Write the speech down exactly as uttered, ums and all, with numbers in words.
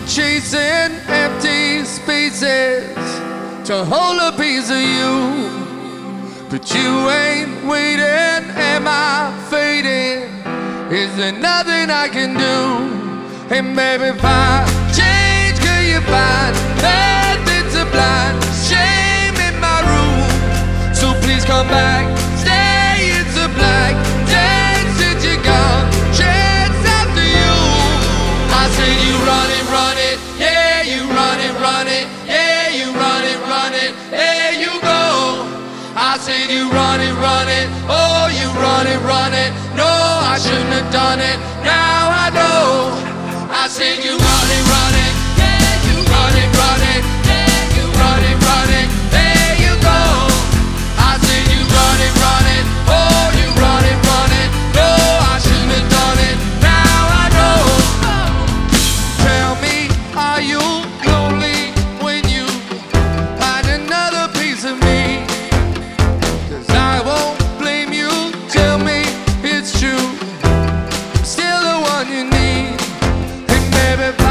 chasing empty spaces to hold a piece of you, but you ain't waiting. Am I fading? Is there nothing I can do? Hey baby, if I change, could you find nothing to blind shame in my room? So please come back, stay, it's a black dance since you're gone, chance after you. I said you run it, run it, yeah, you run it, run it, yeah, you run it, run it, there you go. I said you run it, run it, oh you run it, run it, no I shouldn't have done it, now I know. I said you run it, run it, yeah, you run it, run it, yeah, you run it, run it, there you go. I said you run it, run it, oh you run it, run it, no I shouldn't have done it, now I know. Tell me, are you lonely when you find another piece of me? 'Cause I won't blame you, tell me it's true, I'm still the one you need. Baby,